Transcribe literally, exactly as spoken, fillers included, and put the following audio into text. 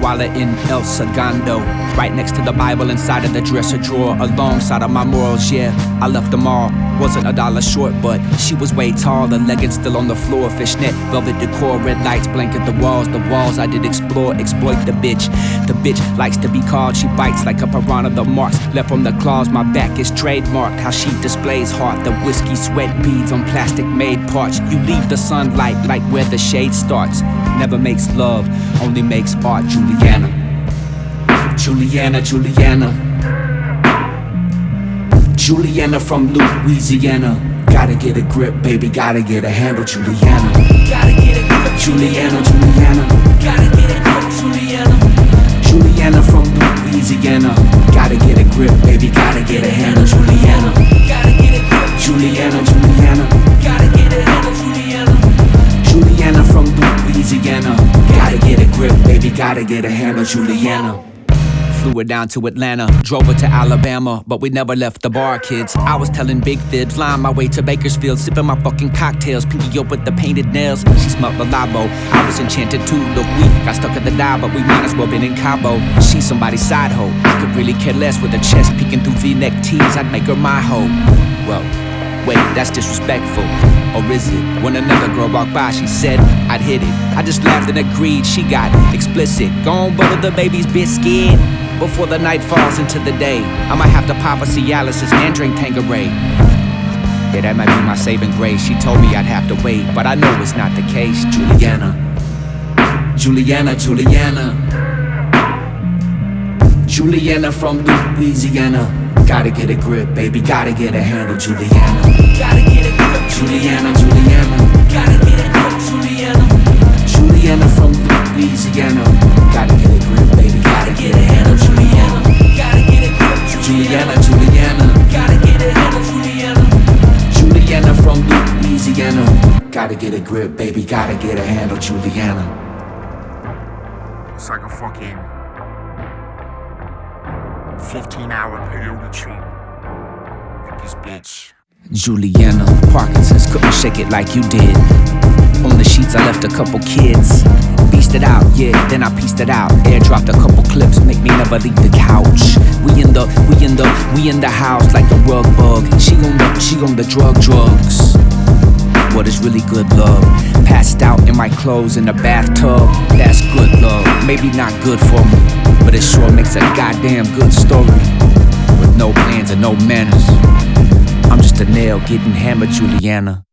wallet in El Segundo, right next to the Bible inside of the dresser drawer, alongside of my morals. Yeah, I left them all. Wasn't a dollar short, but she was way tall. The leggings still on the floor, fishnet, velvet decor, red lights blanket the walls. The walls I did explore, exploit the bitch. The bitch likes to be called, she bites like a piranha. The marks left from the claws, my back is trademarked. How she displays heart, the whiskey sweat beads on plastic made parts. You leave the sunlight like where the shade starts. Never makes love, only makes art. Juliana, Juliana, Juliana, Juliana from Louisiana. Gotta get a grip, baby, gotta get a handle. Juliana, gotta get a grip. Juliana, Juliana, gotta get a grip. Juliana, Juliana from Louisiana. Gotta get a grip, baby, gotta get a handle. Juliana, gotta get a grip. Juliana, Juliana, gotta get a handle. Juliana, Juliana from Louisiana. Gotta get a grip, baby, gotta get a handle. Juliana. Flew her down to Atlanta, drove her to Alabama, but we never left the bar, kids. I was telling big fibs, lying my way to Bakersfield, sipping my fucking cocktails, pinky up with the painted nails. She smelled the labo, I was enchanted too. Look, we got stuck at the dive, but we might as well been in Cabo. She's somebody's side hoe, I could really care less. With her chest peeking through V-neck tees, I'd make her my hoe. Well, wait, that's disrespectful. Or is it? When another girl walked by, she said I'd hit it. I just laughed and agreed, she got explicit. Go on, butter the baby's biscuit before the night falls into the day. I might have to pop a Cialis and drink Tanqueray. Yeah, that might be my saving grace. She told me I'd have to wait, but I know it's not the case. Juliana, Juliana, Juliana, Juliana from Louisiana. Gotta get a grip, baby, gotta get a handle. Juliana, gotta get a grip. Juliana, Juliana, gotta get a grip. Juliana, Juliana from Louisiana. Gotta get a grip, baby, gotta get a handle. Juliana, gotta get a grip. Juliana, Juliana, gotta get a handle. Juliana, Juliana from Louisiana. Gotta get a grip, baby, gotta get a handle. Juliana. It's like a fucking fifteen hour peyote trip with this bitch. Juliana, Parkinson's couldn't shake it like you did. On the sheets I left a couple kids. Beast it out, yeah, then I pieced it out. Airdropped a couple clips, make me never leave the couch. We in the, we in the, we in the house like a rug bug. She on the, she on the drug drugs. What is really good love? Passed out in my clothes in the bathtub. That's good love, maybe not good for me, but it sure makes a goddamn good story. With no plans and no manners, I'm just a nail getting hammered, Juliana.